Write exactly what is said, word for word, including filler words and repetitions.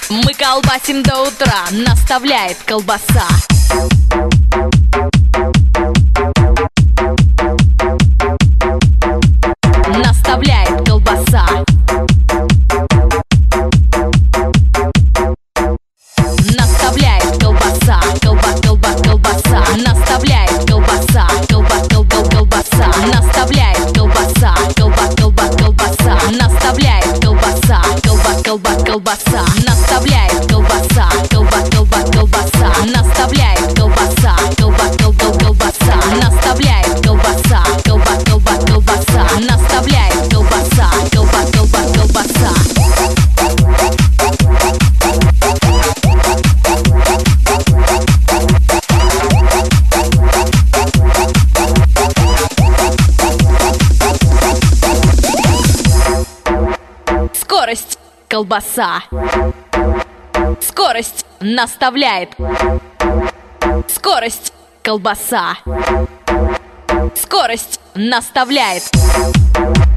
Мы колбасим до утра, наставляет колбаса. Наставляет колбаса. Наставляет колбаса. Колба, колба, колбаса. Наставляет колбаса. Колба, колба, колбаса. Наставляет колбаса. Колба, колба, колбаса. Наставляет колбаса. Колба, колба, колбаса. Наставляет колбаса. Колба, колба, колбаса. Наставляет колбаса. Колба, колба, колбаса. Наставляет колбаса. Колба, колба, колбаса. Наставляет колбаса. Колба, колба, колбаса. Скорость колбаса. Скорость наставляет. Скорость колбаса. Скорость наставляет.